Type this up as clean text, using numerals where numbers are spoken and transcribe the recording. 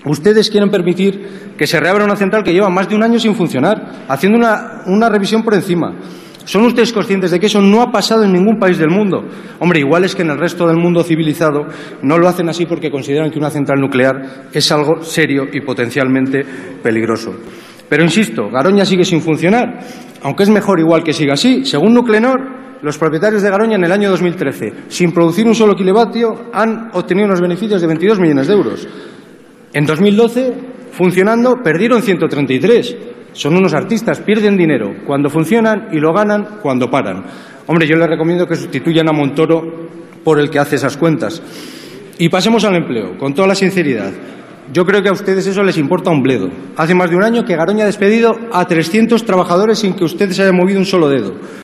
Ustedes quieren permitir que se reabra una central que lleva más de un año sin funcionar, haciendo una revisión por encima. ¿Son ustedes conscientes de que eso no ha pasado en ningún país del mundo? Hombre, igual es que en el resto del mundo civilizado no lo hacen así porque consideran que una central nuclear es algo serio y potencialmente peligroso. Pero insisto, Garoña sigue sin funcionar, aunque es mejor igual que siga así. Según Nuclenor, los propietarios de Garoña en el año 2013, sin producir un solo kilovatio, han obtenido unos beneficios de 22 millones de euros. En 2012, funcionando, perdieron 133. Son unos artistas, pierden dinero cuando funcionan y lo ganan cuando paran. Hombre, yo les recomiendo que sustituyan a Montoro por el que hace esas cuentas. Y pasemos al empleo, con toda la sinceridad. Yo creo que a ustedes eso les importa un bledo. Hace más de un año que Garoña ha despedido a 300 trabajadores sin que ustedes hayan movido un solo dedo.